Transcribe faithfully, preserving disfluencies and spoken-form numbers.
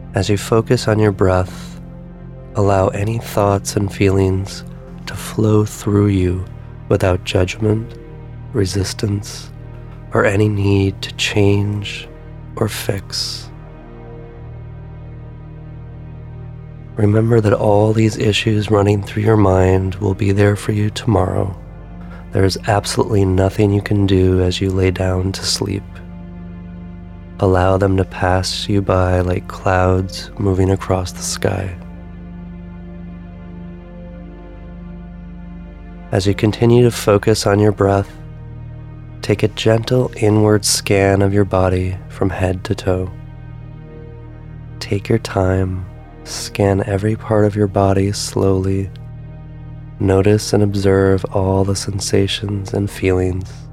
As you focus on your breath, allow any thoughts and feelings to flow through you without judgment, resistance, or any need to change or fix. Remember that all these issues running through your mind will be there for you tomorrow. There is absolutely nothing you can do as you lay down to sleep. Allow them to pass you by like clouds moving across the sky. As you continue to focus on your breath, take a gentle inward scan of your body from head to toe. Take your time, scan every part of your body slowly. Notice and observe all the sensations and feelings.